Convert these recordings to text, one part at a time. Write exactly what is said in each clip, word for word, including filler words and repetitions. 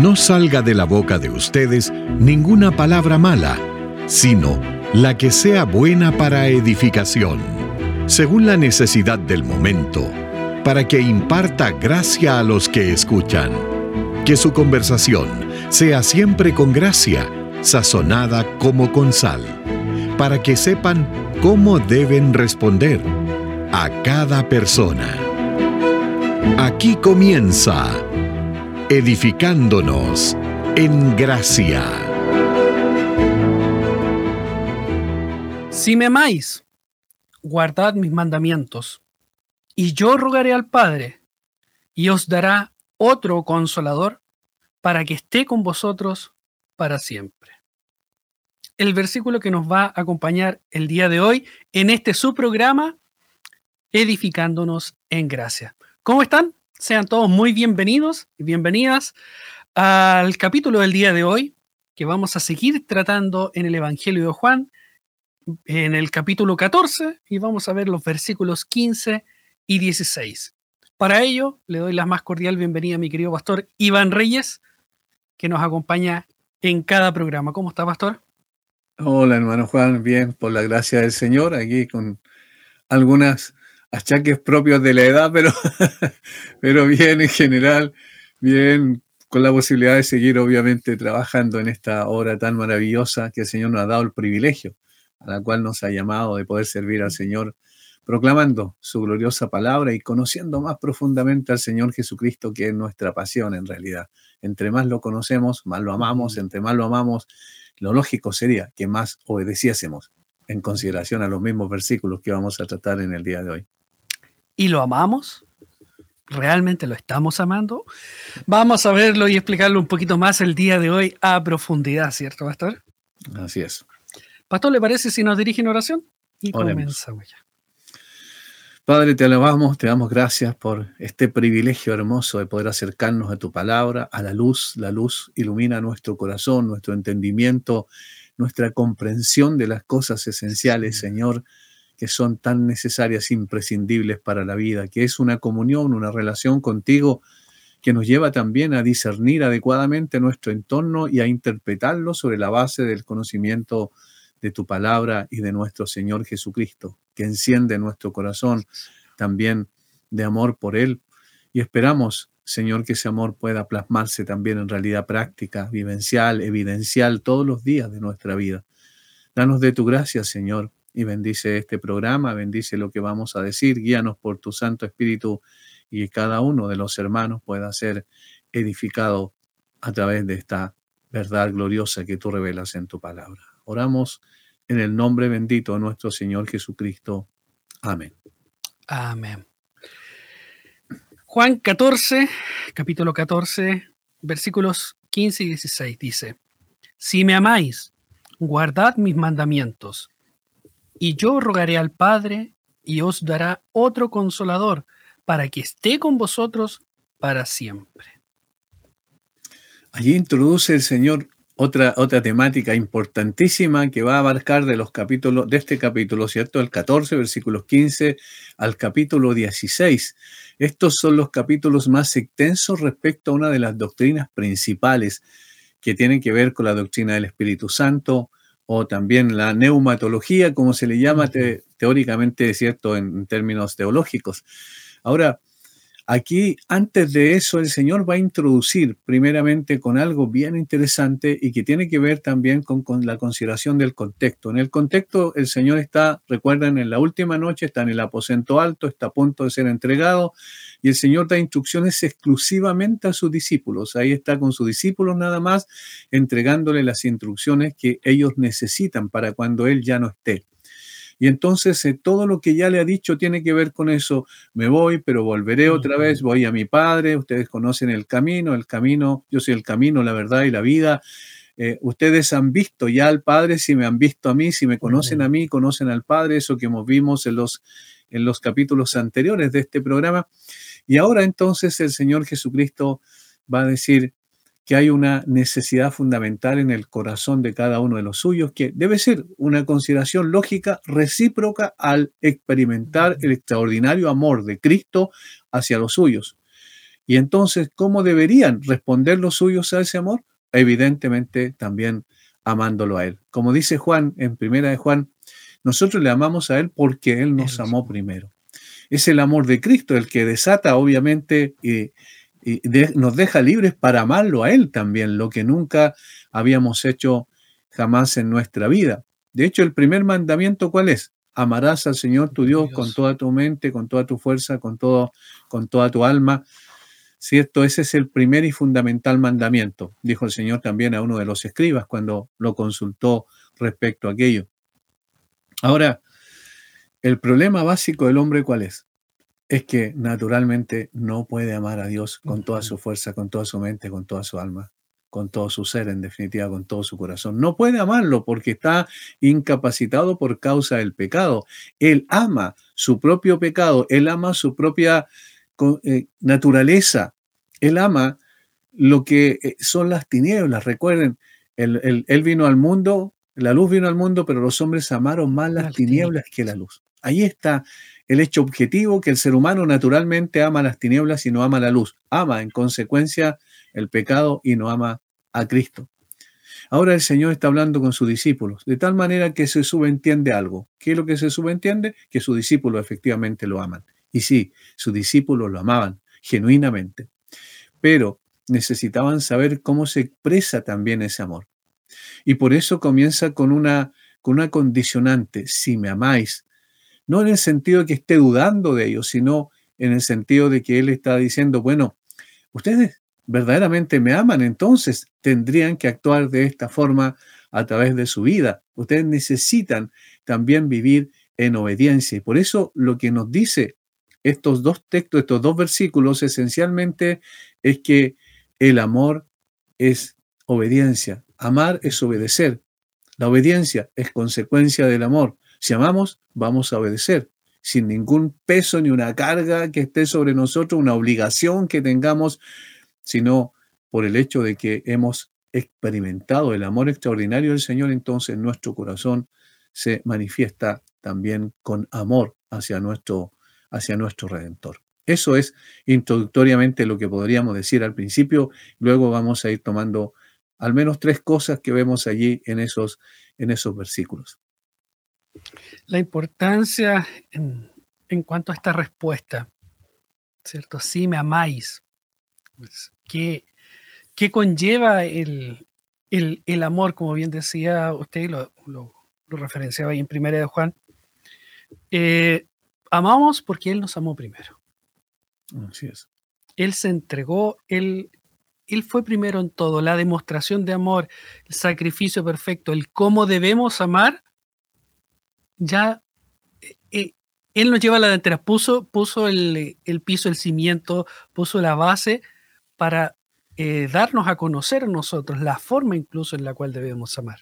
no salga de la boca de ustedes ninguna palabra mala, sino la que sea buena para edificación, según la necesidad del momento, para que imparta gracia a los que escuchan. Que su conversación sea siempre con gracia, sazonada como con sal, para que sepan cómo deben responder a cada persona. Aquí comienza Edificándonos en Gracia. Si me amáis, guardad mis mandamientos, y yo rogaré al Padre, y os dará otro consolador para que esté con vosotros para siempre. El versículo que nos va a acompañar el día de hoy en este subprograma, Edificándonos en Gracia. ¿Cómo están? Sean todos muy bienvenidos y bienvenidas al capítulo del día de hoy, que vamos a seguir tratando en el Evangelio de Juan, en el capítulo catorce, y vamos a ver los versículos quince y dieciséis. Para ello, le doy la más cordial bienvenida a mi querido pastor Iván Reyes, que nos acompaña en cada programa. ¿Cómo está, pastor? Hola, hermano Juan, bien, por la gracia del Señor, aquí con algunas achaques propios de la edad, pero, pero bien en general, bien, con la posibilidad de seguir obviamente trabajando en esta obra tan maravillosa que el Señor nos ha dado el privilegio, a la cual nos ha llamado de poder servir al Señor, proclamando su gloriosa palabra y conociendo más profundamente al Señor Jesucristo, que es nuestra pasión en realidad. Entre más lo conocemos, más lo amamos, entre más lo amamos, lo lógico sería que más obedeciésemos en consideración a los mismos versículos que vamos a tratar en el día de hoy. ¿Y lo amamos? ¿Realmente lo estamos amando? Vamos a verlo y explicarlo un poquito más el día de hoy a profundidad, ¿cierto, pastor? Así es. Pastor, ¿le parece si nos dirige en oración? Y Oremos. comenzamos ya. Padre, te alabamos, te damos gracias por este privilegio hermoso de poder acercarnos a tu palabra, a la luz. La luz ilumina nuestro corazón, nuestro entendimiento, nuestra comprensión de las cosas esenciales, Señor, que son tan necesarias, imprescindibles para la vida, que es una comunión, una relación contigo que nos lleva también a discernir adecuadamente nuestro entorno y a interpretarlo sobre la base del conocimiento de tu palabra y de nuestro Señor Jesucristo, que enciende nuestro corazón también de amor por Él. Y esperamos, Señor, que ese amor pueda plasmarse también en realidad práctica, vivencial, evidencial, todos los días de nuestra vida. Danos de tu gracia, Señor, y bendice este programa, bendice lo que vamos a decir, guíanos por tu Santo Espíritu y que cada uno de los hermanos pueda ser edificado a través de esta verdad gloriosa que tú revelas en tu palabra. Oramos en el nombre bendito de nuestro Señor Jesucristo. Amén. Amén. Juan catorce, capítulo catorce, versículos quince y dieciséis dice: Si me amáis, guardad mis mandamientos, y yo rogaré al Padre, y os dará otro consolador, para que esté con vosotros para siempre. Allí introduce el Señor otra, otra temática importantísima que va a abarcar de los capítulos, de este capítulo, ¿cierto? El catorce, versículos quince al capítulo dieciséis. Estos son los capítulos más extensos respecto a una de las doctrinas principales que tienen que ver con la doctrina del Espíritu Santo, o también la neumatología, como se le llama te, teóricamente, ¿cierto?, en, en términos teológicos. Ahora, aquí, antes de eso, el Señor va a introducir primeramente con algo bien interesante y que tiene que ver también con, con la consideración del contexto. En el contexto, el Señor está, recuerdan, en la última noche, está en el aposento alto, está a punto de ser entregado, y el Señor da instrucciones exclusivamente a sus discípulos. Ahí está con sus discípulos nada más, entregándole las instrucciones que ellos necesitan para cuando Él ya no esté. Y entonces eh, todo lo que ya le ha dicho tiene que ver con eso. Me voy, pero volveré otra vez, voy a mi Padre, ustedes conocen el camino, el camino, yo soy el camino, la verdad y la vida. Eh, ustedes han visto ya al Padre, si me han visto a mí, si me conocen a mí, conocen al Padre, eso que vimos en los, en los capítulos anteriores de este programa. Y ahora entonces el Señor Jesucristo va a decir que hay una necesidad fundamental en el corazón de cada uno de los suyos, que debe ser una consideración lógica recíproca al experimentar el extraordinario amor de Cristo hacia los suyos. Y entonces, ¿cómo deberían responder los suyos a ese amor? Evidentemente también amándolo a Él. Como dice Juan en Primera de Juan, nosotros le amamos a Él porque Él nos amó primero. Es el amor de Cristo el que desata, obviamente, y, y de, nos deja libres para amarlo a Él también, lo que nunca habíamos hecho jamás en nuestra vida. De hecho, el primer mandamiento, ¿cuál es? Amarás al Señor tu Dios, Dios. con toda tu mente, con toda tu fuerza, con, todo, con toda tu alma. ¿Cierto? Ese es el primer y fundamental mandamiento, dijo el Señor también a uno de los escribas cuando lo consultó respecto a aquello. Ahora, el problema básico del hombre, ¿cuál es? Es que naturalmente no puede amar a Dios con toda su fuerza, con toda su mente, con toda su alma, con todo su ser, en definitiva, con todo su corazón. No puede amarlo porque está incapacitado por causa del pecado. Él ama su propio pecado, él ama su propia eh, naturaleza, él ama lo que son las tinieblas. Recuerden, él, él, él vino al mundo, la luz vino al mundo, pero los hombres amaron más las tinieblas que la luz. Ahí está el hecho objetivo, que el ser humano naturalmente ama las tinieblas y no ama la luz. Ama, en consecuencia, el pecado y no ama a Cristo. Ahora el Señor está hablando con sus discípulos, de tal manera que se subentiende algo. ¿Qué es lo que se subentiende? Que sus discípulos efectivamente lo aman. Y sí, sus discípulos lo amaban genuinamente. Pero necesitaban saber cómo se expresa también ese amor. Y por eso comienza con una, con una condicionante: si me amáis. No en el sentido de que esté dudando de ellos, sino en el sentido de que Él está diciendo, bueno, ustedes verdaderamente me aman, entonces tendrían que actuar de esta forma a través de su vida. Ustedes necesitan también vivir en obediencia. Y por eso lo que nos dice estos dos textos, estos dos versículos, esencialmente es que el amor es obediencia. Amar es obedecer. La obediencia es consecuencia del amor. Si amamos, vamos a obedecer, sin ningún peso ni una carga que esté sobre nosotros, una obligación que tengamos, sino por el hecho de que hemos experimentado el amor extraordinario del Señor, entonces nuestro corazón se manifiesta también con amor hacia nuestro, hacia nuestro Redentor. Eso es introductoriamente lo que podríamos decir al principio. Luego vamos a ir tomando al menos tres cosas que vemos allí en esos, en esos versículos. La importancia en, en cuanto a esta respuesta, ¿cierto? Si me amáis, ¿qué, qué conlleva el, el, el amor? Como bien decía usted, lo, lo, lo referenciaba ahí en Primera de Juan. Eh, amamos porque Él nos amó primero. Así es. Él se entregó, Él, él fue primero en todo. La demostración de amor, el sacrificio perfecto, el cómo debemos amar, ya eh, Él nos lleva a la delantera, puso, puso el, el piso, el cimiento, puso la base para eh, darnos a conocer a nosotros la forma incluso en la cual debemos amar.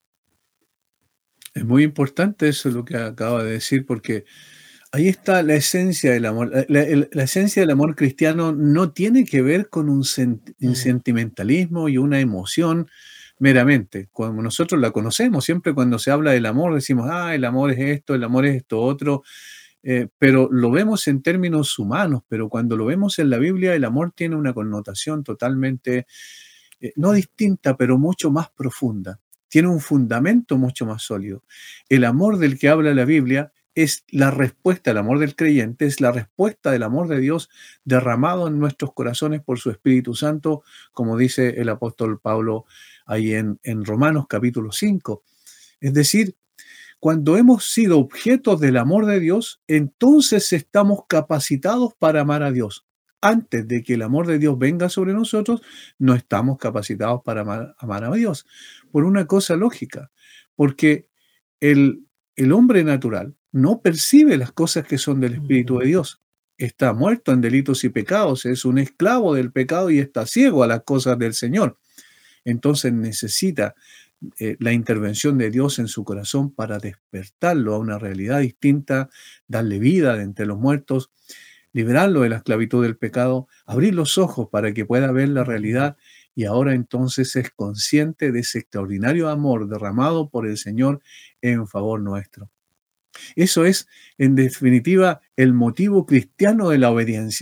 Es muy importante eso lo que acaba de decir, porque ahí está la esencia del amor. La, la, la esencia del amor cristiano no tiene que ver con un, sent, un mm. sentimentalismo y una emoción meramente. Cuando nosotros la conocemos, siempre cuando se habla del amor decimos, ah, el amor es esto, el amor es esto otro, eh, pero lo vemos en términos humanos, pero cuando lo vemos en la Biblia, el amor tiene una connotación totalmente, eh, no distinta, pero mucho más profunda. Tiene un fundamento mucho más sólido. El amor del que habla la Biblia es la respuesta, el amor del creyente, es la respuesta del amor de Dios derramado en nuestros corazones por su Espíritu Santo, como dice el apóstol Pablo ahí en, en Romanos capítulo cinco. Es decir, cuando hemos sido objetos del amor de Dios, entonces estamos capacitados para amar a Dios. Antes de que el amor de Dios venga sobre nosotros, no estamos capacitados para amar, amar a Dios. Por una cosa lógica, porque el, el hombre natural no percibe las cosas que son del Espíritu de Dios. Está muerto en delitos y pecados, es un esclavo del pecado y está ciego a las cosas del Señor. Entonces necesita eh, la intervención de Dios en su corazón para despertarlo a una realidad distinta, darle vida de entre los muertos, liberarlo de la esclavitud del pecado, abrir los ojos para que pueda ver la realidad y ahora entonces es consciente de ese extraordinario amor derramado por el Señor en favor nuestro. Eso es, en definitiva, el motivo cristiano de la obediencia.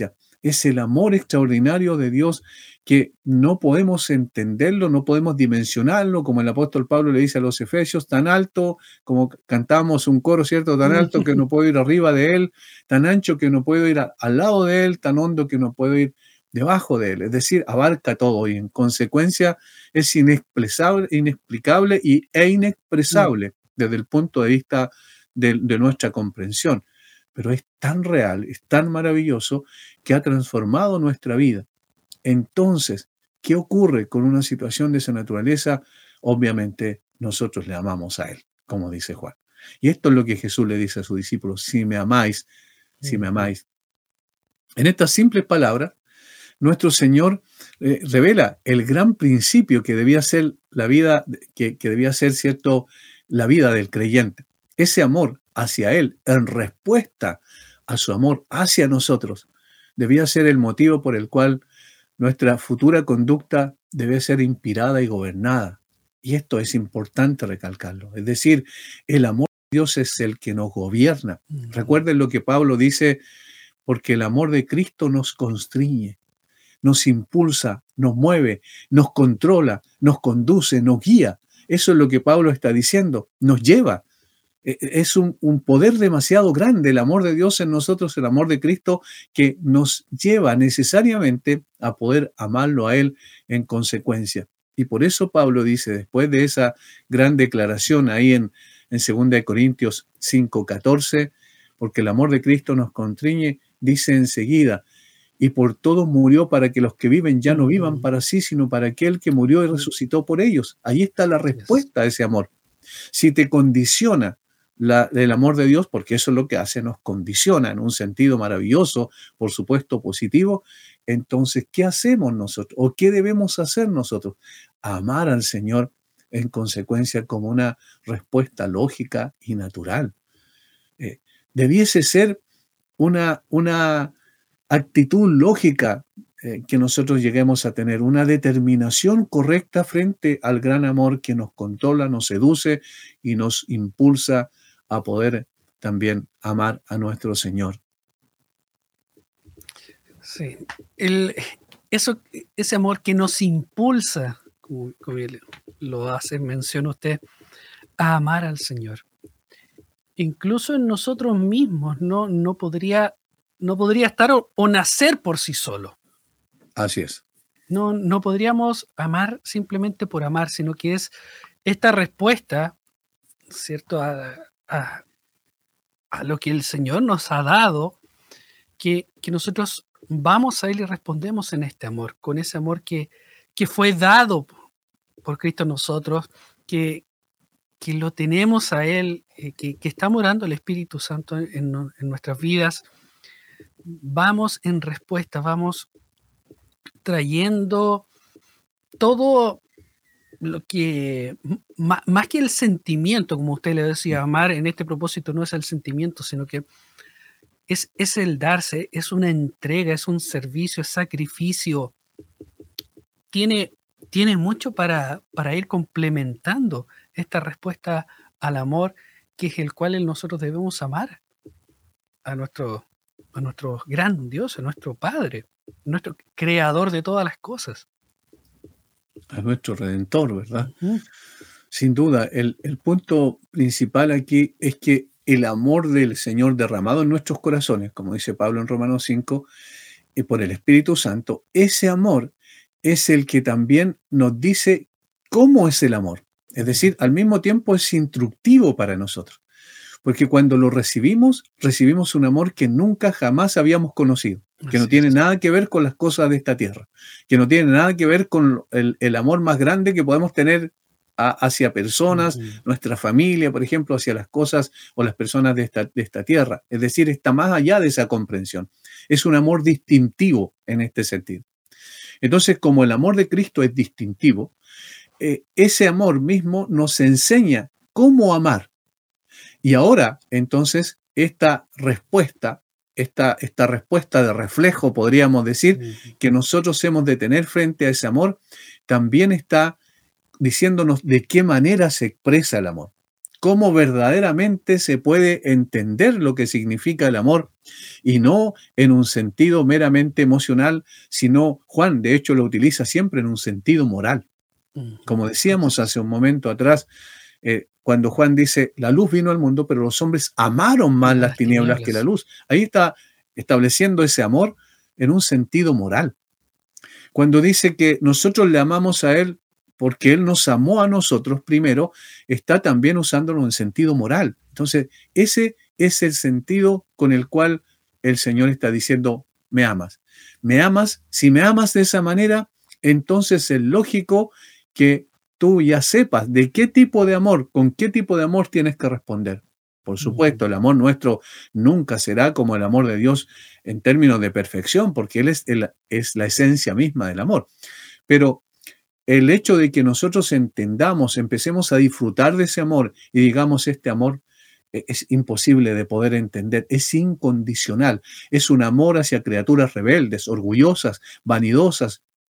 Es el amor extraordinario de Dios que no podemos entenderlo, no podemos dimensionarlo, como el apóstol Pablo le dice a los Efesios, tan alto, como cantamos un coro, ¿cierto? Tan alto que no puedo ir arriba de él, tan ancho que no puedo ir a, al lado de él, tan hondo que no puedo ir debajo de él. Es decir, abarca todo y en consecuencia es inexpresable, inexplicable y, e inexpresable desde el punto de vista de, de nuestra comprensión. Pero es tan real, es tan maravilloso que ha transformado nuestra vida. Entonces, ¿qué ocurre con una situación de esa naturaleza? Obviamente, nosotros le amamos a Él, como dice Juan. Y esto es lo que Jesús le dice a sus discípulos: si me amáis, si me amáis. En estas simples palabras, nuestro Señor eh, revela el gran principio que debía ser la vida, que, que debía ser, ¿cierto?, la vida del creyente. Ese amor hacia Él, en respuesta a su amor hacia nosotros, debía ser el motivo por el cual nuestra futura conducta debe ser inspirada y gobernada. Y esto es importante recalcarlo. Es decir, el amor de Dios es el que nos gobierna. Uh-huh. Recuerden lo que Pablo dice, porque el amor de Cristo nos constriñe, nos impulsa, nos mueve, nos controla, nos conduce, nos guía. Eso es lo que Pablo está diciendo, nos lleva. Es un, un poder demasiado grande el amor de Dios en nosotros, el amor de Cristo, que nos lleva necesariamente a poder amarlo a Él en consecuencia. Y por eso Pablo dice, después de esa gran declaración ahí en, en segunda de Corintios cinco catorce, porque el amor de Cristo nos constriñe, dice enseguida, y por todos murió para que los que viven ya no vivan para sí, sino para aquel que murió y resucitó por ellos. Ahí está la respuesta a ese amor. Si te condiciona La, el amor de Dios, porque eso es lo que hace, nos condiciona en un sentido maravilloso, por supuesto positivo, entonces, ¿qué hacemos nosotros? ¿O qué debemos hacer nosotros? Amar al Señor en consecuencia como una respuesta lógica y natural. Eh, debiese ser una, una actitud lógica eh, que nosotros lleguemos a tener, una determinación correcta frente al gran amor que nos controla, nos seduce y nos impulsa a poder también amar a nuestro Señor. Sí, el, eso, ese amor que nos impulsa, como, como lo hace, menciona usted, a amar al Señor. Incluso en nosotros mismos no, no, podría, no podría estar o, o nacer por sí solo. Así es. No, no podríamos amar simplemente por amar, sino que es esta respuesta, ¿cierto?, a, a, a lo que el Señor nos ha dado, que, que nosotros vamos a Él y respondemos en este amor, con ese amor que, que fue dado por Cristo a nosotros, que, que lo tenemos a Él, eh, que, que está morando el Espíritu Santo en, en nuestras vidas. Vamos en respuesta, vamos trayendo todo lo que, más, más que el sentimiento, como usted le decía, amar en este propósito no es el sentimiento, sino que es, es el darse, es una entrega, es un servicio, es sacrificio. Tiene, tiene mucho para, para ir complementando esta respuesta al amor, que es el cual nosotros debemos amar a nuestro, a nuestro gran Dios, a nuestro Padre, nuestro creador de todas las cosas. A nuestro Redentor, ¿verdad? Uh-huh. Sin duda, el, el punto principal aquí es que el amor del Señor derramado en nuestros corazones, como dice Pablo en Romanos cinco, y por el Espíritu Santo, ese amor es el que también nos dice cómo es el amor. Es decir, al mismo tiempo es instructivo para nosotros. Porque cuando lo recibimos, recibimos un amor que nunca jamás habíamos conocido, que no tiene nada que ver con las cosas de esta tierra, que no tiene nada que ver con el, el amor más grande que podemos tener a, hacia personas, uh-huh. nuestra familia, por ejemplo, hacia las cosas o las personas de esta, de esta tierra. Es decir, está más allá de esa comprensión. Es un amor distintivo en este sentido. Entonces, como el amor de Cristo es distintivo, eh, ese amor mismo nos enseña cómo amar. Y ahora, entonces, esta respuesta, esta, esta respuesta de reflejo, podríamos decir, uh-huh. que nosotros hemos de tener frente a ese amor, también está diciéndonos de qué manera se expresa el amor. cómo verdaderamente se puede entender lo que significa el amor, y no en un sentido meramente emocional, sino Juan, de hecho, lo utiliza siempre en un sentido moral. Como decíamos hace un momento atrás, eh, cuando Juan dice, la luz vino al mundo, pero los hombres amaron más las tinieblas que la luz. Ahí está estableciendo ese amor en un sentido moral. Cuando dice que nosotros le amamos a Él porque Él nos amó a nosotros primero, está también usándolo en sentido moral. Entonces, ese es el sentido con el cual el Señor está diciendo, me amas. Me amas, si me amas de esa manera, entonces es lógico que tú ya sepas de qué tipo de amor, con qué tipo de amor tienes que responder. Por supuesto, el amor nuestro nunca será como el amor de Dios en términos de perfección, porque Él es, el, es la esencia misma del amor. Pero el hecho de que nosotros entendamos, empecemos a disfrutar de ese amor y digamos, este amor es imposible de poder entender, es incondicional, es un amor hacia criaturas rebeldes, orgullosas, vanidosas,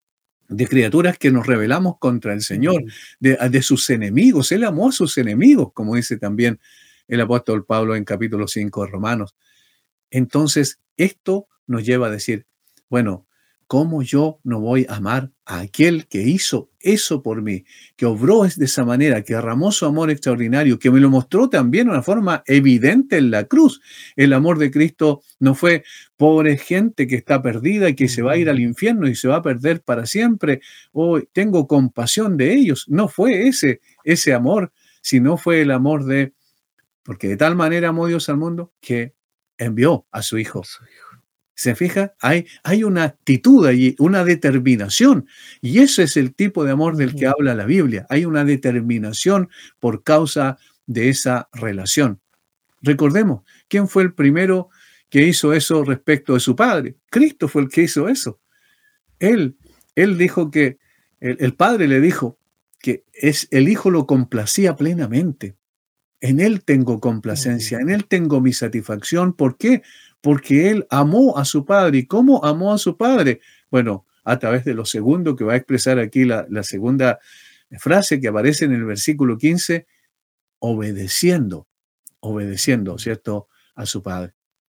de criaturas que nos rebelamos contra el Señor, de, de sus enemigos. Él amó a sus enemigos, como dice también el apóstol Pablo en capítulo cinco de Romanos. Entonces, esto nos lleva a decir, bueno, ¿cómo yo no voy a amar a aquel que hizo eso por mí, que obró de esa manera, que derramó su amor extraordinario, que me lo mostró también de una forma evidente en la cruz? El amor de Cristo no fue pobre gente que está perdida y que se va a ir al infierno y se va a perder para siempre. Oh, tengo compasión de ellos. No fue ese, ese amor, sino fue el amor de, porque de tal manera amó Dios al mundo que envió a su Hijo. ¿Se fija? Hay, hay una actitud allí, una determinación. Y ese es el tipo de amor del que habla la Biblia. Hay una determinación por causa de esa relación. Recordemos, ¿quién fue el primero que hizo eso respecto de su Padre? Cristo fue el que hizo eso. Él, él dijo que, el, el Padre le dijo que es, el Hijo lo complacía plenamente. En Él tengo complacencia, en Él tengo mi satisfacción. ¿Por qué? Porque Él amó a su Padre. ¿Y cómo amó a su Padre? Bueno, a través de lo segundo que va a expresar aquí la, la segunda frase que aparece en el versículo quince, obedeciendo, obedeciendo, ¿cierto?, a su Padre.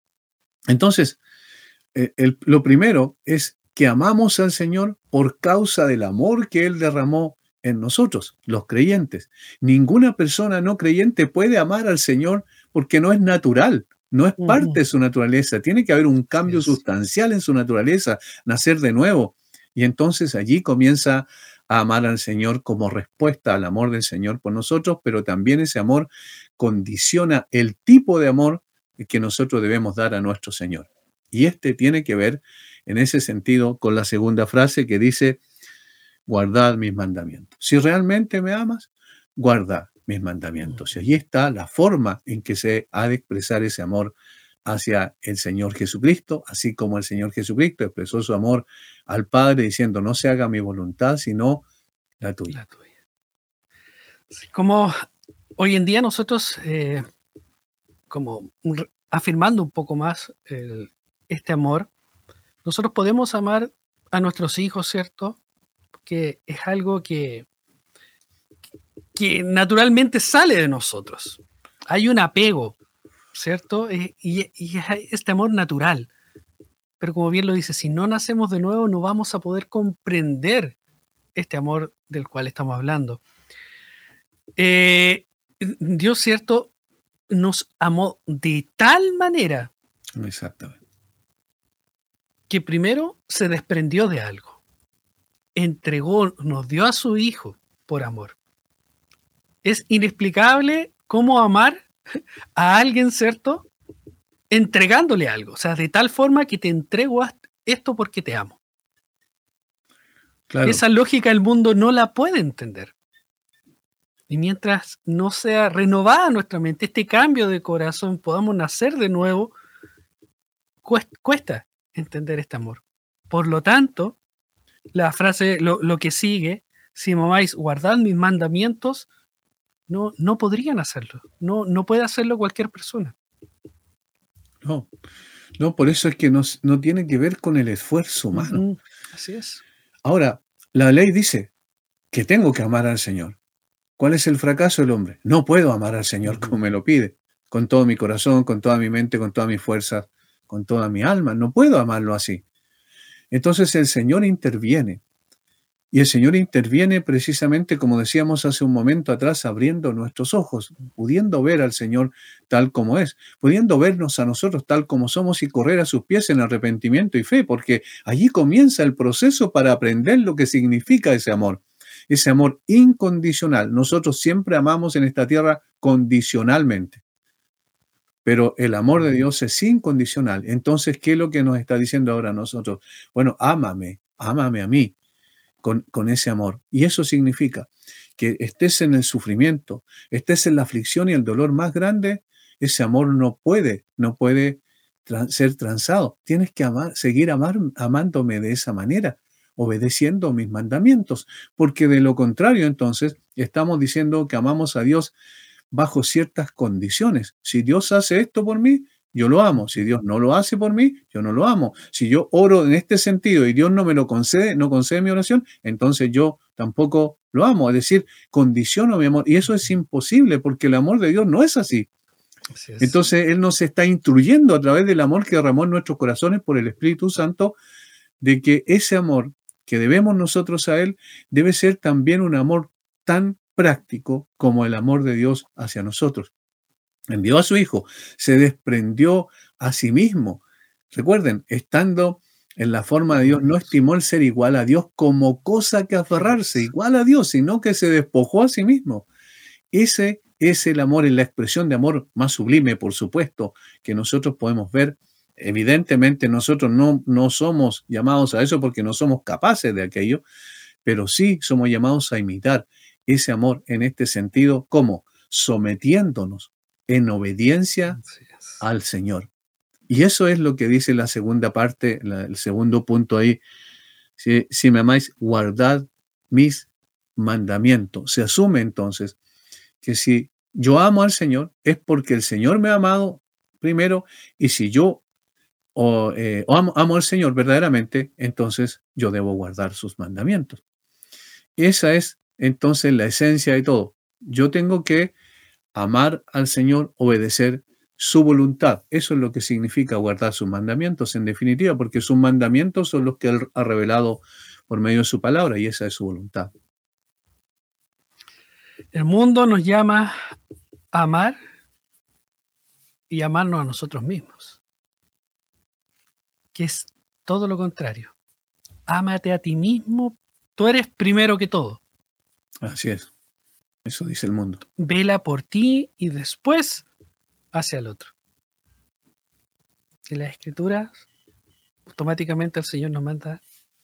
Entonces, eh, el, lo primero es que amamos al Señor por causa del amor que Él derramó en nosotros, los creyentes. Ninguna persona no creyente puede amar al Señor porque no es natural, no es parte uh-huh. de su naturaleza. Tiene que haber un cambio yes. sustancial en su naturaleza, nacer de nuevo. Y entonces allí comienza a amar al Señor como respuesta al amor del Señor por nosotros, pero también ese amor condiciona el tipo de amor que nosotros debemos dar a nuestro Señor. Y este tiene que ver, en ese sentido, con la segunda frase que dice, guardad mis mandamientos. Si realmente me amas, guarda mis mandamientos. Y allí está la forma en que se ha de expresar ese amor hacia el Señor Jesucristo, así como el Señor Jesucristo expresó su amor al Padre diciendo, no se haga mi voluntad, sino la tuya. La tuya. Como hoy en día nosotros, eh, como afirmando un poco más el, este amor, nosotros podemos amar a nuestros hijos, ¿cierto? Que es algo que, que naturalmente sale de nosotros. Hay un apego, ¿cierto? Y, y, y este amor natural. Pero como bien lo dice, si no nacemos de nuevo, no vamos a poder comprender este amor del cual estamos hablando. Eh, Dios, ¿cierto?, nos amó de tal manera Exactamente. que primero se desprendió de algo. Entregó, nos dio a su Hijo por amor. Es inexplicable cómo amar a alguien, ¿cierto?, entregándole algo. O sea, de tal forma que te entrego esto porque te amo. Claro. Esa lógica el mundo no la puede entender. Y mientras no sea renovada nuestra mente, este cambio de corazón, podamos nacer de nuevo, cuesta, cuesta entender este amor. Por lo tanto, la frase, lo, lo que sigue, si me amáis, guardad mis mandamientos, no, no podrían hacerlo. No, no puede hacerlo cualquier persona. No, no, por eso es que no, no tiene que ver con el esfuerzo humano. Uh-huh. Así es. Ahora, la ley dice que tengo que amar al Señor. ¿Cuál es el fracaso del hombre? No puedo amar al Señor como me lo pide, con todo mi corazón, con toda mi mente, con todas mis fuerzas, con toda mi alma. No puedo amarlo así. Entonces el Señor interviene. Y el Señor interviene precisamente, como decíamos hace un momento atrás, abriendo nuestros ojos, pudiendo ver al Señor tal como es, pudiendo vernos a nosotros tal como somos y correr a sus pies en arrepentimiento y fe, porque allí comienza el proceso para aprender lo que significa ese amor, ese amor incondicional. Nosotros siempre amamos en esta tierra condicionalmente, pero el amor de Dios es incondicional. Entonces, ¿qué es lo que nos está diciendo ahora a nosotros? Bueno, ámame, ámame a mí. Con, con ese amor. Y eso significa que estés en el sufrimiento, estés en la aflicción y el dolor más grande, ese amor no puede, no puede tra- ser transado. Tienes que amar, seguir amar, amándome de esa manera, obedeciendo mis mandamientos, porque de lo contrario, entonces, estamos diciendo que amamos a Dios bajo ciertas condiciones. Si Dios hace esto por mí, yo lo amo. Si Dios no lo hace por mí, yo no lo amo. Si yo oro en este sentido y Dios no me lo concede, no concede mi oración, entonces yo tampoco lo amo. Es decir, condiciono mi amor. Y eso es imposible porque el amor de Dios no es así. Así es. Entonces Él nos está instruyendo a través del amor que derramó en nuestros corazones por el Espíritu Santo, de que ese amor que debemos nosotros a Él debe ser también un amor tan práctico como el amor de Dios hacia nosotros. Envió a su Hijo, se desprendió a sí mismo. Recuerden, estando en la forma de Dios, no estimó el ser igual a Dios como cosa que aferrarse, igual a Dios, sino que se despojó a sí mismo. Ese es el amor, en la expresión de amor más sublime, por supuesto, que nosotros podemos ver. Evidentemente nosotros no, no somos llamados a eso porque no somos capaces de aquello, pero sí somos llamados a imitar ese amor en este sentido, como sometiéndonos en obediencia al Señor. Y eso es lo que dice la segunda parte, la, el segundo punto ahí. Si, si me amáis, guardad mis mandamientos. Se asume entonces que si yo amo al Señor es porque el Señor me ha amado primero, y si yo o, eh, o amo, amo al Señor verdaderamente, entonces yo debo guardar sus mandamientos. Esa es entonces la esencia de todo. Yo tengo que amar al Señor, obedecer su voluntad. Eso es lo que significa guardar sus mandamientos, en definitiva, porque sus mandamientos son los que Él ha revelado por medio de su palabra, y esa es su voluntad. El mundo nos llama a amar y amarnos a nosotros mismos, que es todo lo contrario. Ámate a ti mismo, tú eres primero que todo. Así es. Eso dice el mundo. Vela por ti y después hacia el otro. En las Escrituras, automáticamente el Señor nos manda.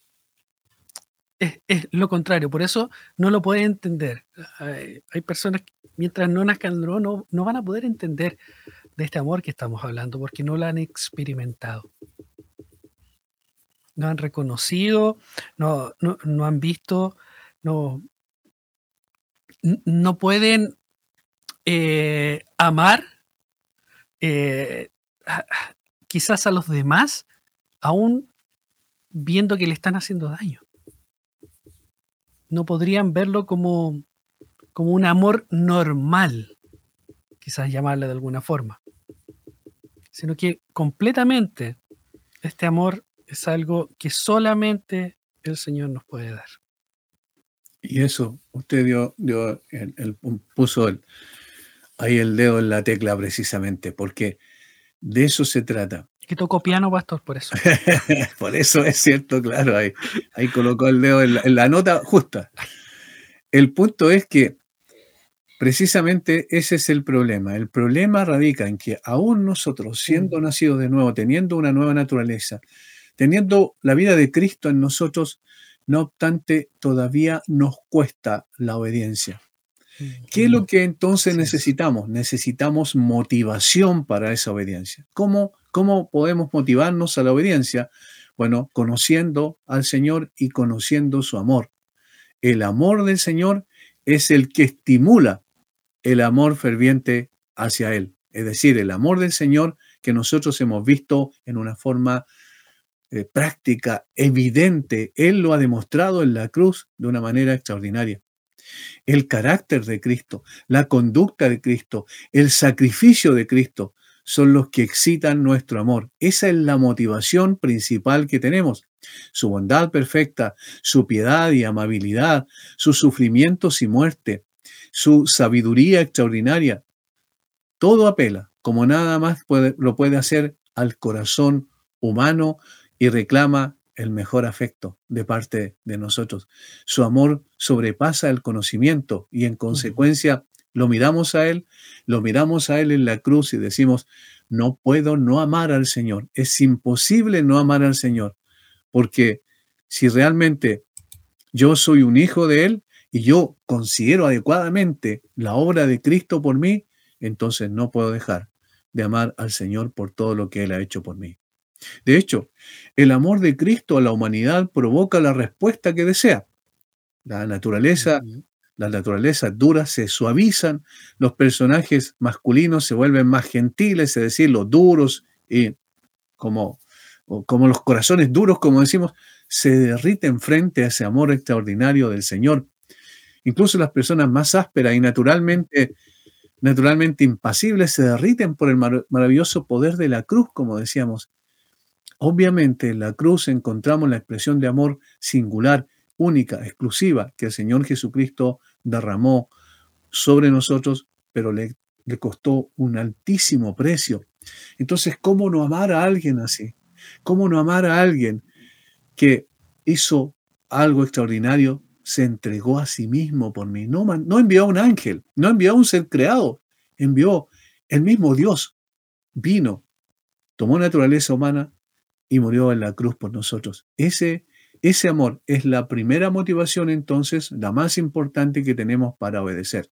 Es, es lo contrario, por eso no lo puede entender. Hay, hay personas que mientras no nazcan no, no, no van a poder entender de este amor que estamos hablando porque no lo han experimentado. No han reconocido, no, no, no han visto, no, no pueden eh, amar eh, a, quizás a los demás, aún viendo que le están haciendo daño. No podrían verlo como, como un amor normal, quizás llamarle de alguna forma, sino que completamente este amor es algo que solamente el Señor nos puede dar. Y eso, usted dio, dio el, el, puso el, ahí el dedo en la tecla precisamente, porque de eso se trata. Que tocó piano, pastor, por eso. Por eso es cierto, claro, ahí, ahí colocó el dedo en la, en la nota justa. El punto es que precisamente ese es el problema. El problema radica en que aún nosotros, siendo mm. nacidos de nuevo, teniendo una nueva naturaleza, teniendo la vida de Cristo en nosotros, no obstante, todavía nos cuesta la obediencia. ¿Qué es lo que entonces necesitamos? Necesitamos motivación para esa obediencia. ¿Cómo, cómo podemos motivarnos a la obediencia? Bueno, conociendo al Señor y conociendo su amor. El amor del Señor es el que estimula el amor ferviente hacia Él. Es decir, el amor del Señor que nosotros hemos visto en una forma eh, práctica, evidente. Él lo ha demostrado en la cruz de una manera extraordinaria. El carácter de Cristo, la conducta de Cristo, el sacrificio de Cristo son los que excitan nuestro amor. Esa es la motivación principal que tenemos. Su bondad perfecta, su piedad y amabilidad, sus sufrimientos y muerte, su sabiduría extraordinaria. Todo apela, como nada más puede, lo puede hacer, al corazón humano y reclama el mejor afecto de parte de nosotros. Su amor sobrepasa el conocimiento y en consecuencia lo miramos a Él, lo miramos a Él en la cruz y decimos, no puedo no amar al Señor. Es imposible no amar al Señor, porque si realmente yo soy un hijo de Él y yo considero adecuadamente la obra de Cristo por mí, entonces no puedo dejar de amar al Señor por todo lo que Él ha hecho por mí. De hecho, el amor de Cristo a la humanidad provoca la respuesta que desea. La naturaleza, uh-huh. las naturalezas duras se suavizan, los personajes masculinos se vuelven más gentiles, es decir, los duros y como, como los corazones duros, como decimos, se derriten frente a ese amor extraordinario del Señor. Incluso las personas más ásperas y naturalmente, naturalmente impasibles se derriten por el mar- maravilloso poder de la cruz, como decíamos. Obviamente en la cruz encontramos la expresión de amor singular, única, exclusiva, que el Señor Jesucristo derramó sobre nosotros, pero le, le costó un altísimo precio. Entonces, ¿cómo no amar a alguien así? ¿Cómo no amar a alguien que hizo algo extraordinario? Se entregó a sí mismo por mí. No, no envió a un ángel, no envió a un ser creado, envió el mismo Dios. Vino, tomó naturaleza humana y murió en la cruz por nosotros. Ese, ese amor es la primera motivación, entonces, la más importante que tenemos para obedecer.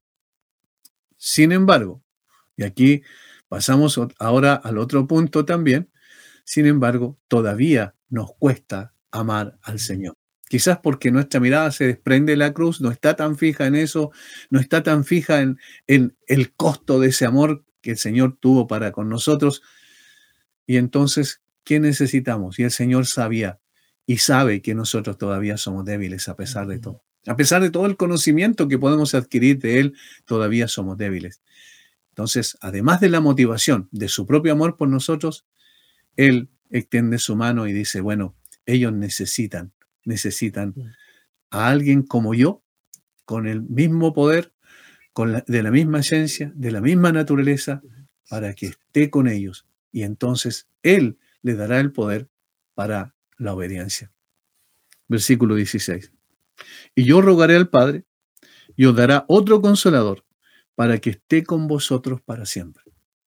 Sin embargo, y aquí pasamos ahora al otro punto también, sin embargo, todavía nos cuesta amar al Señor. Quizás porque nuestra mirada se desprende de la cruz, no está tan fija en eso, no está tan fija en, en el costo de ese amor que el Señor tuvo para con nosotros. Y entonces, ¿qué necesitamos? Y el Señor sabía y sabe que nosotros todavía somos débiles a pesar de todo. A pesar de todo el conocimiento que podemos adquirir de Él, todavía somos débiles. Entonces, además de la motivación de su propio amor por nosotros, Él extiende su mano y dice, bueno, ellos necesitan, necesitan a alguien como yo, con el mismo poder, con la, de la misma esencia, de la misma naturaleza, para que esté con ellos. Y entonces Él le dará el poder para la obediencia. Versículo dieciséis. Y yo rogaré al Padre y os dará otro consolador para que esté con vosotros para siempre.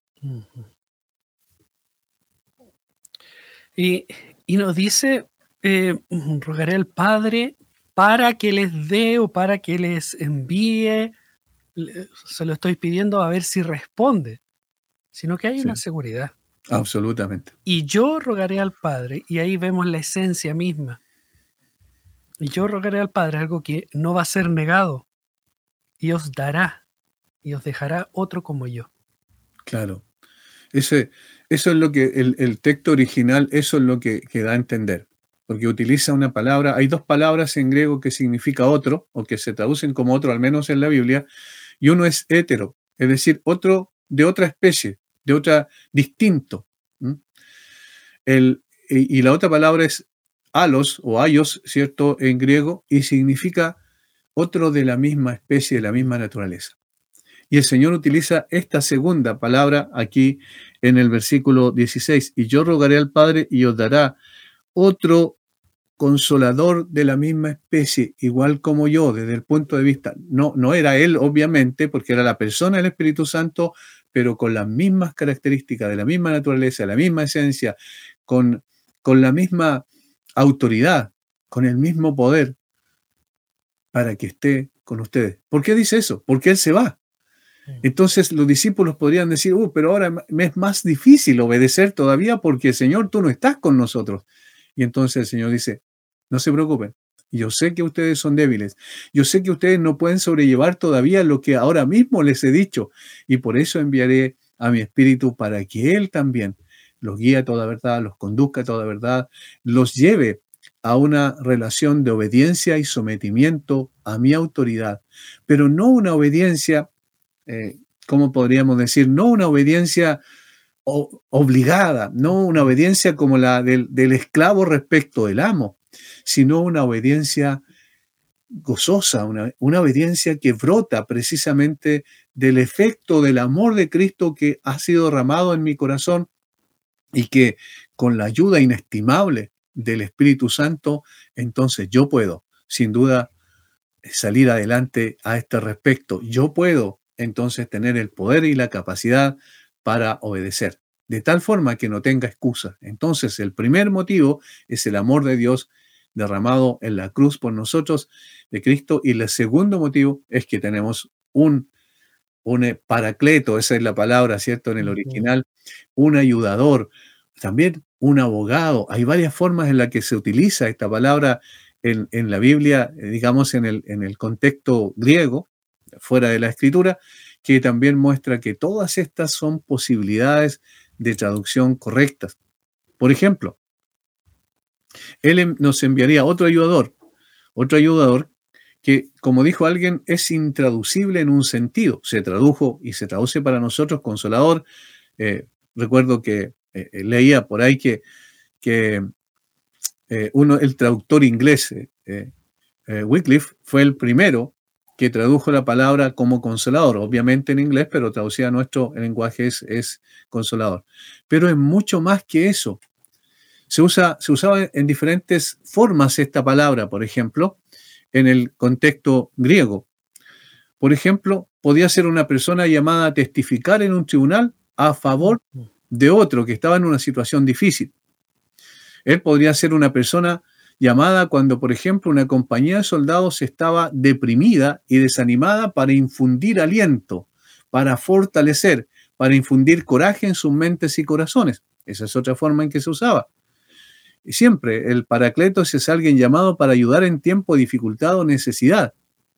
Y, y nos dice, eh, rogaré al Padre para que les dé o para que les envíe. Se lo estoy pidiendo a ver si responde, sino que hay sí. una seguridad. Absolutamente. Y yo rogaré al Padre, y ahí vemos la esencia misma. Y yo rogaré al Padre, algo que no va a ser negado, y os dará, y os dejará otro como yo. Claro. Ese, eso es lo que el, el texto original, eso es lo que, que da a entender. Porque utiliza una palabra, hay dos palabras en griego que significa otro, o que se traducen como otro, al menos en la Biblia, y uno es hétero, es decir, otro de otra especie, de otra, distinto. ¿Mm? El, y, y la otra palabra es alos o aios, ¿cierto?, en griego, y significa otro de la misma especie, de la misma naturaleza. Y el Señor utiliza esta segunda palabra aquí en el versículo dieciséis, y yo rogaré al Padre y os dará otro consolador de la misma especie, igual como yo, desde el punto de vista, no, no era Él, obviamente, porque era la persona del Espíritu Santo, pero con las mismas características, de la misma naturaleza, la misma esencia, con, con la misma autoridad, con el mismo poder, para que esté con ustedes. ¿Por qué dice eso? Porque Él se va. Entonces los discípulos podrían decir, uh, pero ahora me es más difícil obedecer todavía porque, Señor, tú no estás con nosotros. Y entonces el Señor dice, no se preocupen, yo sé que ustedes son débiles, yo sé que ustedes no pueden sobrellevar todavía lo que ahora mismo les he dicho, y por eso enviaré a mi Espíritu para que Él también los guíe a toda verdad, los conduzca a toda verdad, los lleve a una relación de obediencia y sometimiento a mi autoridad, pero no una obediencia, eh, ¿cómo podríamos decir? No una obediencia o, obligada, no una obediencia como la del, del esclavo respecto del amo, sino una obediencia gozosa, una, una obediencia que brota precisamente del efecto del amor de Cristo que ha sido derramado en mi corazón y que con la ayuda inestimable del Espíritu Santo, entonces yo puedo, sin duda, salir adelante a este respecto. Yo puedo entonces tener el poder y la capacidad para obedecer, de tal forma que no tenga excusa. Entonces, el primer motivo es el amor de Dios derramado en la cruz por nosotros de Cristo, y el segundo motivo es que tenemos un, un paracleto, esa es la palabra, ¿cierto? En el original, un ayudador, también un abogado. Hay varias formas en las que se utiliza esta palabra en, en la Biblia, digamos en el, en el contexto griego, fuera de la Escritura, que también muestra que todas estas son posibilidades de traducción correctas. Por ejemplo, Él nos enviaría otro ayudador, otro ayudador que, como dijo alguien, es intraducible en un sentido. Se tradujo y se traduce para nosotros consolador. Eh, recuerdo que eh, leía por ahí que, que eh, uno, el traductor inglés, eh, eh, Wycliffe, fue el primero que tradujo la palabra como consolador, obviamente en inglés, pero traducida a nuestro lenguaje es, es consolador. Pero es mucho más que eso. Se, usa, se usaba en diferentes formas esta palabra, por ejemplo, en el contexto griego. Por ejemplo, podía ser una persona llamada a testificar en un tribunal a favor de otro que estaba en una situación difícil. Él podría ser una persona llamada cuando, por ejemplo, una compañía de soldados estaba deprimida y desanimada para infundir aliento, para fortalecer, para infundir coraje en sus mentes y corazones. Esa es otra forma en que se usaba. Y siempre el paracletos es alguien llamado para ayudar en tiempo de dificultad o necesidad.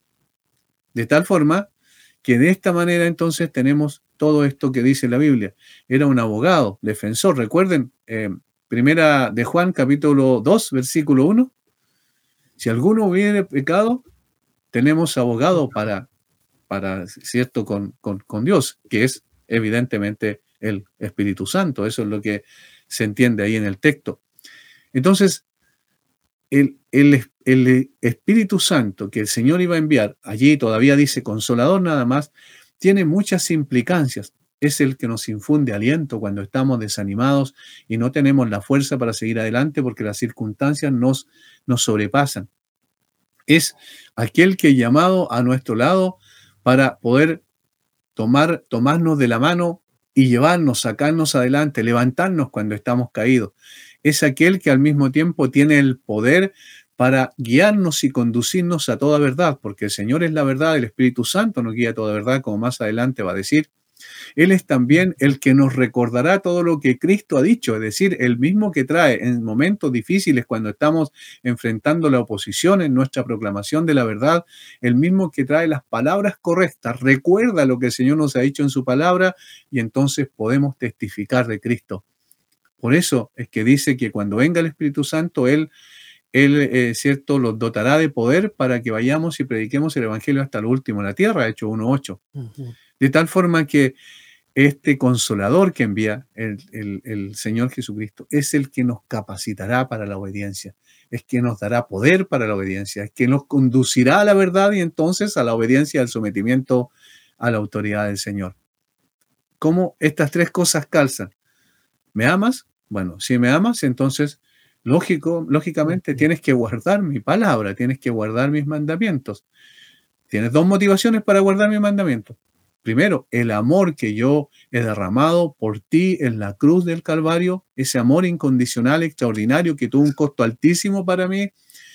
De tal forma que de esta manera entonces tenemos todo esto que dice la Biblia. Era un abogado, defensor. Recuerden, eh, primera de Juan, capítulo dos, versículo uno. Si alguno hubiere pecado, tenemos abogado para, para ¿cierto?, con, con, con Dios, que es evidentemente el Espíritu Santo. Eso es lo que se entiende ahí en el texto. Entonces, el, el, el Espíritu Santo que el Señor iba a enviar, allí todavía dice consolador nada más, tiene muchas implicancias. Es el que nos infunde aliento cuando estamos desanimados y no tenemos la fuerza para seguir adelante porque las circunstancias nos, nos sobrepasan. Es aquel que es llamado a nuestro lado para poder tomar, tomarnos de la mano y llevarnos, sacarnos adelante, levantarnos cuando estamos caídos. Es aquel que al mismo tiempo tiene el poder para guiarnos y conducirnos a toda verdad, porque el Señor es la verdad, el Espíritu Santo nos guía a toda verdad, como más adelante va a decir. Él es también el que nos recordará todo lo que Cristo ha dicho, es decir, el mismo que trae en momentos difíciles cuando estamos enfrentando la oposición en nuestra proclamación de la verdad, el mismo que trae las palabras correctas, recuerda lo que el Señor nos ha dicho en su palabra y entonces podemos testificar de Cristo. Por eso es que dice que cuando venga el Espíritu Santo, Él, él eh, cierto, los dotará de poder para que vayamos y prediquemos el Evangelio hasta lo último en la tierra, Hechos uno ocho. Uh-huh. De tal forma que este consolador que envía el, el, el Señor Jesucristo es el que nos capacitará para la obediencia, es que nos dará poder para la obediencia, es que nos conducirá a la verdad y entonces a la obediencia y al sometimiento a la autoridad del Señor. ¿Cómo estas tres cosas calzan? ¿Me amas? Bueno, si me amas, entonces, lógico, lógicamente tienes que guardar mi palabra, tienes que guardar mis mandamientos. Tienes dos motivaciones para guardar mis mandamientos. Primero, el amor que yo he derramado por ti en la cruz del Calvario, ese amor incondicional, extraordinario, que tuvo un costo altísimo para mí.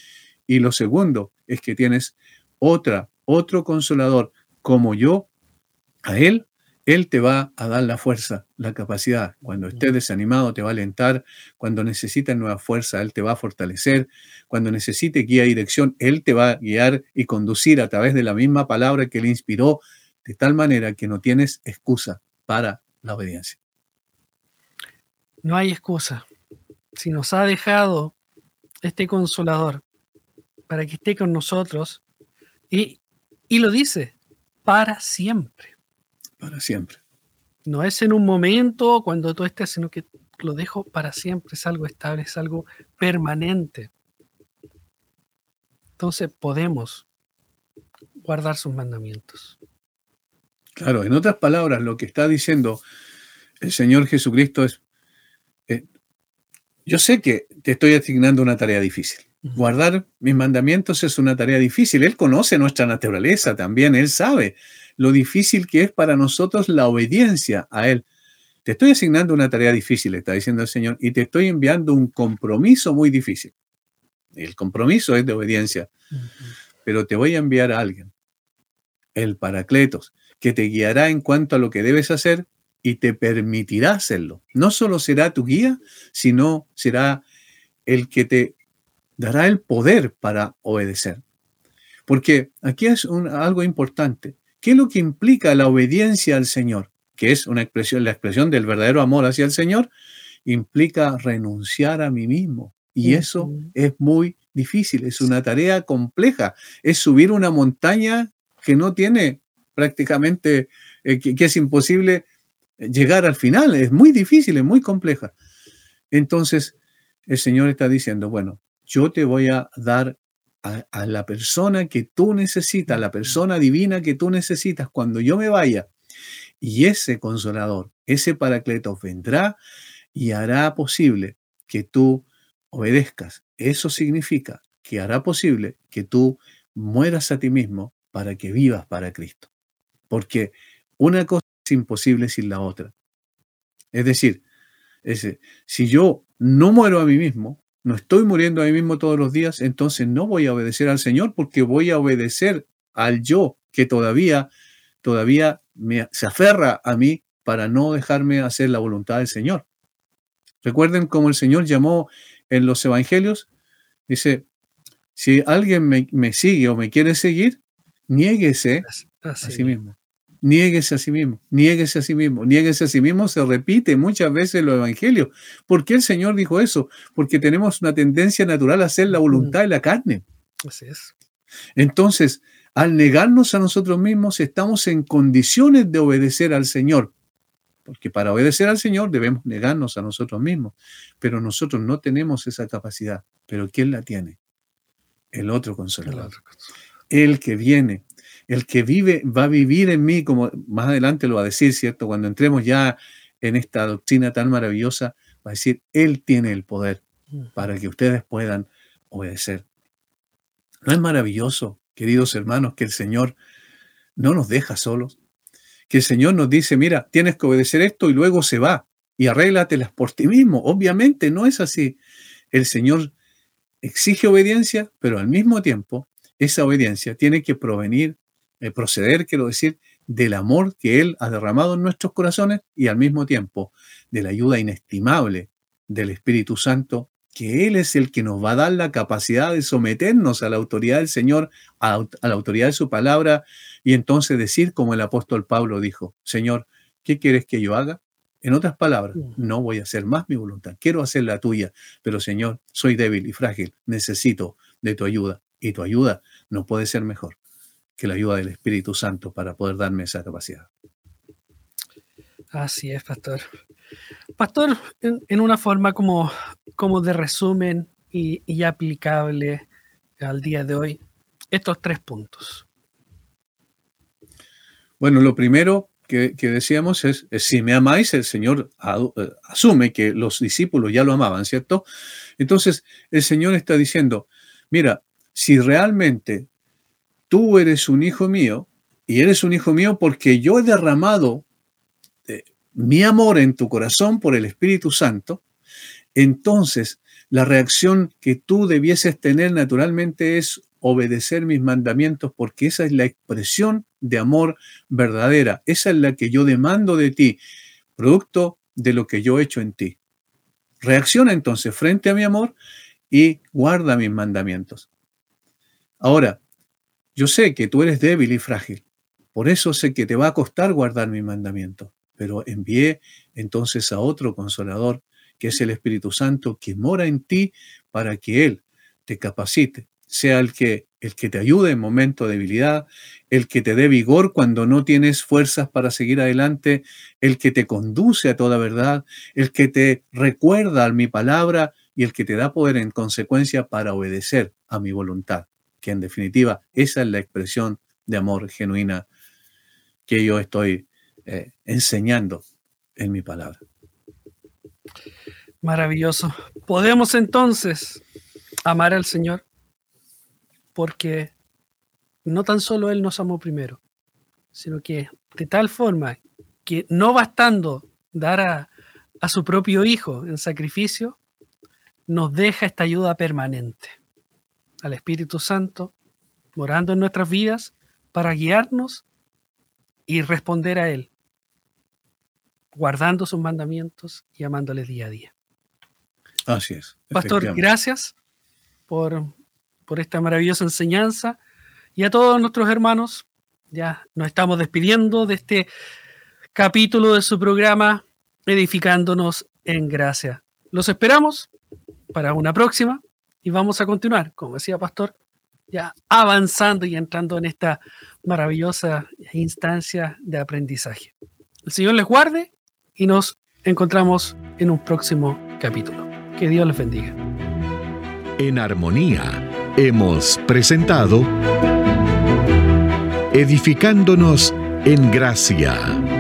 Y lo segundo es que tienes otra, otro consolador como yo, a Él. Él te va a dar la fuerza, la capacidad. Cuando estés desanimado te va a alentar. Cuando necesites nueva fuerza, Él te va a fortalecer. Cuando necesites guía y dirección, Él te va a guiar y conducir a través de la misma palabra que Él inspiró, de tal manera que no tienes excusa para la obediencia. No hay excusa. Si nos ha dejado este consolador, para que esté con nosotros. Y, y lo dice, para siempre. Para siempre. No es en un momento cuando tú estés, sino que lo dejo para siempre. Es algo estable, es algo permanente. Entonces podemos guardar sus mandamientos. Claro, en otras palabras, lo que está diciendo el Señor Jesucristo es, eh, yo sé que te estoy asignando una tarea difícil. Guardar mis mandamientos es una tarea difícil. Él conoce nuestra naturaleza también. Él sabe lo difícil que es para nosotros la obediencia a Él. Te estoy asignando una tarea difícil, está diciendo el Señor, y te estoy enviando un compromiso muy difícil. El compromiso es de obediencia. Uh-huh. Pero te voy a enviar a alguien, el Paracletos, que te guiará en cuanto a lo que debes hacer y te permitirá hacerlo. No solo será tu guía, sino será el que te dará el poder para obedecer. Porque aquí es un, algo importante. ¿Qué es lo que implica la obediencia al Señor? Que es una expresión, la expresión del verdadero amor hacia el Señor, implica renunciar a mí mismo. Y uh-huh. eso es muy difícil, es una tarea compleja. Es subir una montaña que no tiene prácticamente, eh, que, que es imposible llegar al final. Es muy difícil, es muy compleja. Entonces, el Señor está diciendo, bueno, yo te voy a dar a, a la persona que tú necesitas, a la persona divina que tú necesitas cuando yo me vaya. Y ese consolador, ese Paracletos vendrá y hará posible que tú obedezcas. Eso significa que hará posible que tú mueras a ti mismo para que vivas para Cristo. Porque una cosa es imposible sin la otra. Es decir, es, si yo no muero a mí mismo, no estoy muriendo a mí mismo todos los días, entonces no voy a obedecer al Señor porque voy a obedecer al yo que todavía, todavía me, se aferra a mí para no dejarme hacer la voluntad del Señor. Recuerden cómo el Señor llamó en los evangelios, dice, si alguien me, me sigue o me quiere seguir, niéguese a sí mismo. Niéguese a sí mismo, niéguese a sí mismo, niéguese a sí mismo, se repite muchas veces en los evangelios. ¿Por qué el Señor dijo eso? Porque tenemos una tendencia natural a hacer la voluntad de la carne. Así es. Entonces, al negarnos a nosotros mismos, estamos en condiciones de obedecer al Señor. Porque para obedecer al Señor debemos negarnos a nosotros mismos. Pero nosotros no tenemos esa capacidad. ¿Pero quién la tiene? El otro consolador. El, otro consolador. El que viene. El que vive, va a vivir en mí, como más adelante lo va a decir, ¿cierto? Cuando entremos ya en esta doctrina tan maravillosa, va a decir, Él tiene el poder para que ustedes puedan obedecer. ¿No es maravilloso, queridos hermanos, que el Señor no nos deja solos? Que el Señor nos dice, mira, tienes que obedecer esto y luego se va y arréglatelas por ti mismo. Obviamente no es así. El Señor exige obediencia, pero al mismo tiempo esa obediencia tiene que provenir Eh, proceder, quiero decir, del amor que Él ha derramado en nuestros corazones y al mismo tiempo de la ayuda inestimable del Espíritu Santo, que Él es el que nos va a dar la capacidad de someternos a la autoridad del Señor, a, a la autoridad de su palabra, y entonces decir como el apóstol Pablo dijo, Señor, ¿qué quieres que yo haga? En otras palabras, no voy a hacer más mi voluntad, quiero hacer la tuya, pero Señor, soy débil y frágil, necesito de tu ayuda, y tu ayuda no puede ser mejor que la ayuda del Espíritu Santo para poder darme esa capacidad. Así es, pastor. Pastor, en, en una forma como, como de resumen y, y aplicable al día de hoy, estos tres puntos. Bueno, lo primero que, que decíamos es, es, si me amáis, el Señor ad, uh, asume que los discípulos ya lo amaban, ¿cierto? Entonces, el Señor está diciendo, mira, si realmente tú eres un hijo mío, y eres un hijo mío porque yo he derramado eh, mi amor en tu corazón por el Espíritu Santo, entonces la reacción que tú debieses tener naturalmente es obedecer mis mandamientos, porque esa es la expresión de amor verdadera. Esa es la que yo demando de ti, producto de lo que yo he hecho en ti. Reacciona entonces frente a mi amor y guarda mis mandamientos. Ahora, yo sé que tú eres débil y frágil, por eso sé que te va a costar guardar mis mandamientos, pero envié entonces a otro consolador, que es el Espíritu Santo, que mora en ti para que Él te capacite, sea el que, el que te ayude en momentos de debilidad, el que te dé vigor cuando no tienes fuerzas para seguir adelante, el que te conduce a toda verdad, el que te recuerda a mi palabra y el que te da poder en consecuencia para obedecer a mi voluntad, que en definitiva esa es la expresión de amor genuina que yo estoy eh, enseñando en mi palabra. Maravilloso. Podemos entonces amar al Señor porque no tan solo Él nos amó primero, sino que de tal forma que no bastando dar a, a su propio Hijo en sacrificio, nos deja esta ayuda permanente al Espíritu Santo morando en nuestras vidas para guiarnos y responder a Él, guardando sus mandamientos y amándole día a día. Así es. Pastor, gracias por, por esta maravillosa enseñanza y a todos nuestros hermanos. Ya nos estamos despidiendo de este capítulo de su programa Edificándonos en Gracia. Los esperamos para una próxima y vamos a continuar, como decía Pastor, ya avanzando y entrando en esta maravillosa instancia de aprendizaje. El Señor les guarde y nos encontramos en un próximo capítulo. Que Dios les bendiga. En armonía hemos presentado Edificándonos en Gracia.